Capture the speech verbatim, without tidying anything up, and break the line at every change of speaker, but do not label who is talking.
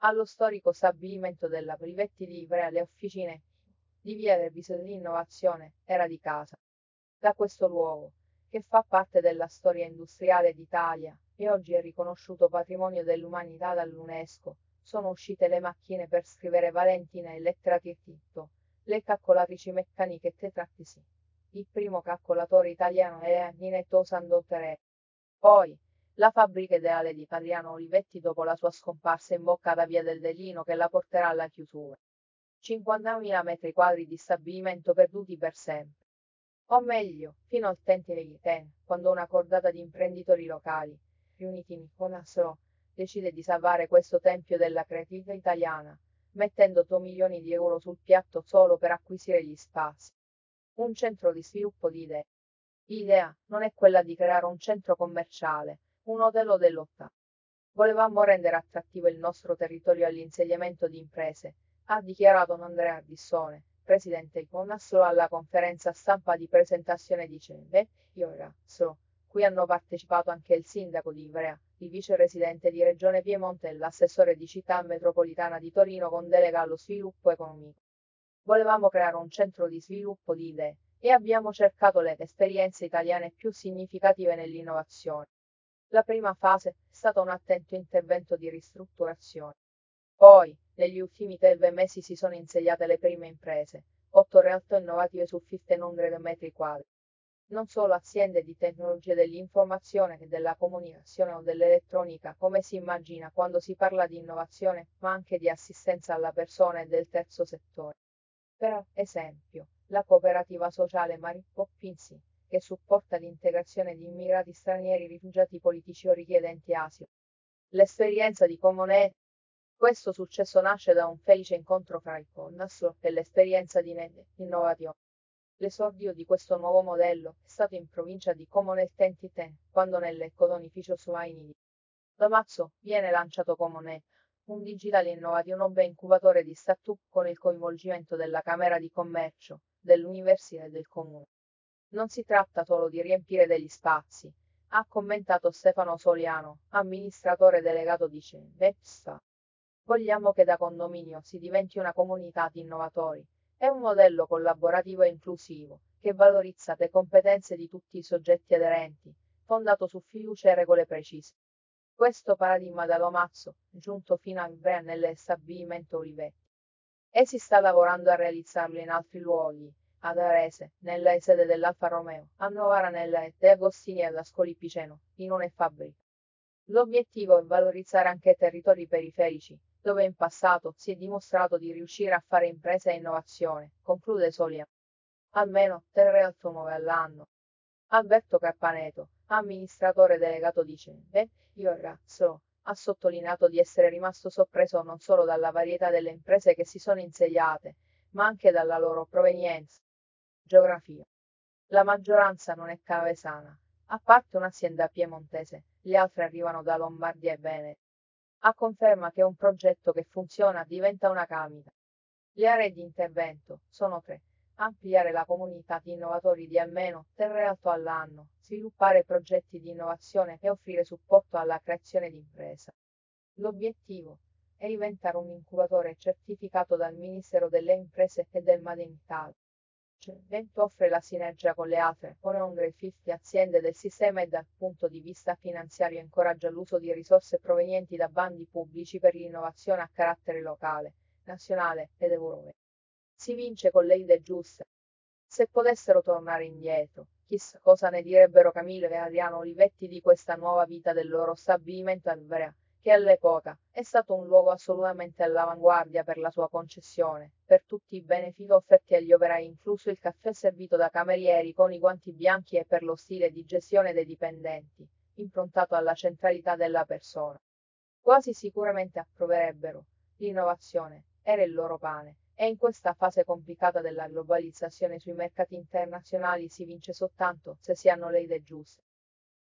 allo storico stabilimento della Olivetti di Ivrea le officine di via del Viso dell'Innovazione era di casa. Da questo luogo, che fa parte della storia industriale d'Italia e oggi è riconosciuto patrimonio dell'umanità dall'UNESCO, sono uscite le macchine per scrivere Valentina e lettera tirtitto, le calcolatrici meccaniche e tetractisi. Il primo calcolatore italiano è Ninetto Sandotere. Poi, la fabbrica ideale di Adriano Olivetti dopo la sua scomparsa in bocca da via del Delino che la porterà alla chiusura. cinquantamila metri quadri di stabilimento perduti per sempre. O meglio, fino al tempo degli ten, quando una cordata di imprenditori locali, riuniti in Conaslo, decide di salvare questo tempio della creatività italiana, mettendo otto milioni di euro sul piatto solo per acquisire gli spazi. Un centro di sviluppo di idee. L'idea non è quella di creare un centro commerciale, un hotel dell'otta. Volevamo rendere attrattivo il nostro territorio all'insediamento di imprese, ha dichiarato Andrea Ardissone, presidente Conaslo alla conferenza stampa di presentazione di Cembe, Iorazzo, cui hanno partecipato anche il sindaco di Ivrea, il vicepresidente di Regione Piemonte e l'assessore di Città Metropolitana di Torino con delega allo sviluppo economico. Volevamo creare un centro di sviluppo di idee e abbiamo cercato le esperienze italiane più significative nell'innovazione. La prima fase è stata un attento intervento di ristrutturazione. Poi, negli ultimi nove mesi si sono insediate le prime imprese, otto realtà innovative su cinquecento metri quadri. Non solo aziende di tecnologie dell'informazione e della comunicazione o dell'elettronica, come si immagina quando si parla di innovazione, ma anche di assistenza alla persona e del terzo settore. Per esempio, la cooperativa sociale Mary Poppins, che supporta l'integrazione di immigrati stranieri rifugiati politici o richiedenti asilo. L'esperienza di Comunè. Questo successo nasce da un felice incontro fra il Conaslo e l'esperienza di Ned Innovatio. L'esordio di questo nuovo modello è stato in provincia di Como nel duemiladieci, quando nelle colonificio Suaini di Domazzo viene lanciato Comunè, un digitale innovativo hub incubatore di start-up con il coinvolgimento della Camera di Commercio, dell'Università e del Comune. Non si tratta solo di riempire degli spazi, ha commentato Stefano Soliano, amministratore delegato di Cembe-Psa. Vogliamo che da condominio si diventi una comunità di innovatori. È un modello collaborativo e inclusivo, che valorizza le competenze di tutti i soggetti aderenti, fondato su fiducia e regole precise. Questo paradigma da Lomazzo, giunto fino a Ivrea nelle stabilimento Olivetti. E si sta lavorando a realizzarlo in altri luoghi, ad Arese, nella sede dell'Alfa Romeo, a Novara nella De Agostini e ad Ascoli Piceno, in una fabbrica. L'obiettivo è valorizzare anche territori periferici, dove in passato si è dimostrato di riuscire a fare impresa e innovazione, conclude Solia. Almeno tre realtà nuove all'anno. Alberto Cappaneto, amministratore delegato di Cembe, Iorazzo, ha sottolineato di essere rimasto sorpreso non solo dalla varietà delle imprese che si sono insediate, ma anche dalla loro provenienza. Geografia. La maggioranza non è cavesana, a parte un'azienda piemontese, le altre arrivano da Lombardia e Veneto. A conferma che un progetto che funziona diventa una camita. Le aree di intervento sono tre. Ampliare la comunità di innovatori di almeno tre realtà all'anno, sviluppare progetti di innovazione e offrire supporto alla creazione di impresa. L'obiettivo è diventare un incubatore certificato dal Ministero delle Imprese e del Made in Italy. Vento offre la sinergia con le altre centocinquanta aziende del sistema e dal punto di vista finanziario incoraggia l'uso di risorse provenienti da bandi pubblici per l'innovazione a carattere locale, nazionale ed europeo. Si vince con le idee giuste. Se potessero tornare indietro, chissà cosa ne direbbero Camillo e Adriano Olivetti di questa nuova vita del loro stabilimento a Ivrea, che all'epoca è stato un luogo assolutamente all'avanguardia per la sua concessione, per tutti i benefici offerti agli operai incluso il caffè servito da camerieri con i guanti bianchi e per lo stile di gestione dei dipendenti, improntato alla centralità della persona. Quasi sicuramente approverebbero. L'innovazione era il loro pane, e in questa fase complicata della globalizzazione sui mercati internazionali si vince soltanto se si hanno le idee giuste.